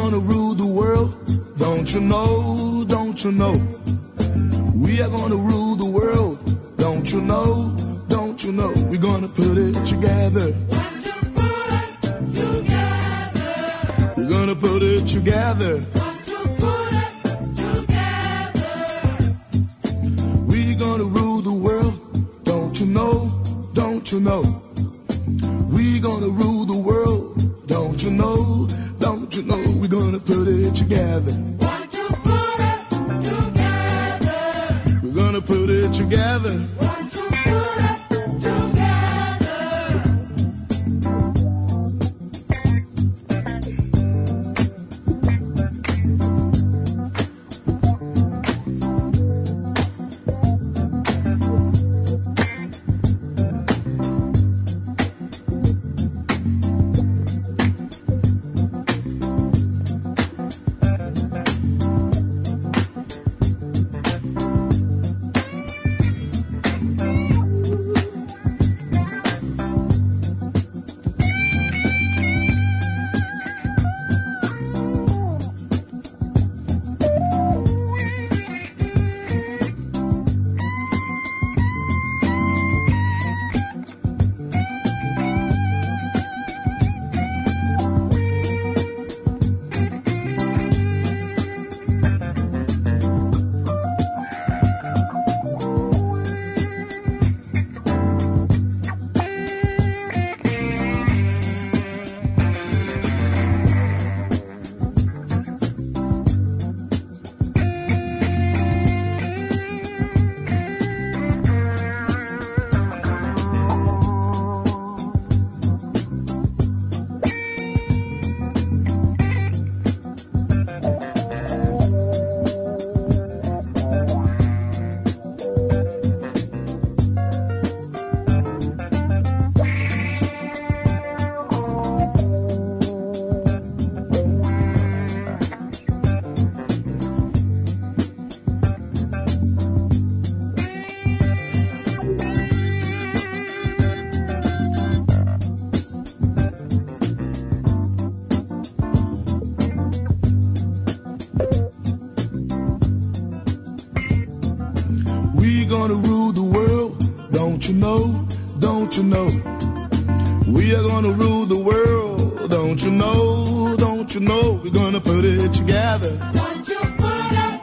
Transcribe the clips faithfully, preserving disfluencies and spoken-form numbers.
gonna rule the world. Don't you know, don't you know? We are gonna rule the world. Don't you know, don't you know? We're gonna put it together. We're gonna put it together. We're gonna rule the world. Don't you know, don't you know? We're gonna rule the world. Don't you know, don't you know? We're gonna put it together. Want to put it together. We're gonna put it together. Want to put it together. We're gonna rule the world. Don't you know, don't you know? We are gonna rule the world. Don't you know, don't you know? We're gonna put it together. Want to put it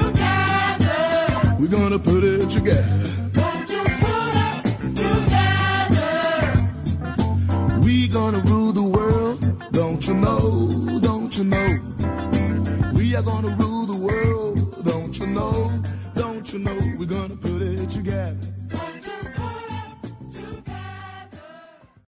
together. We're gonna put it together. Want to put it together. We're gonna rule the world. Don't you know, don't you know? We are gonna rule the world. Don't you know, don't you know? We're gonna put it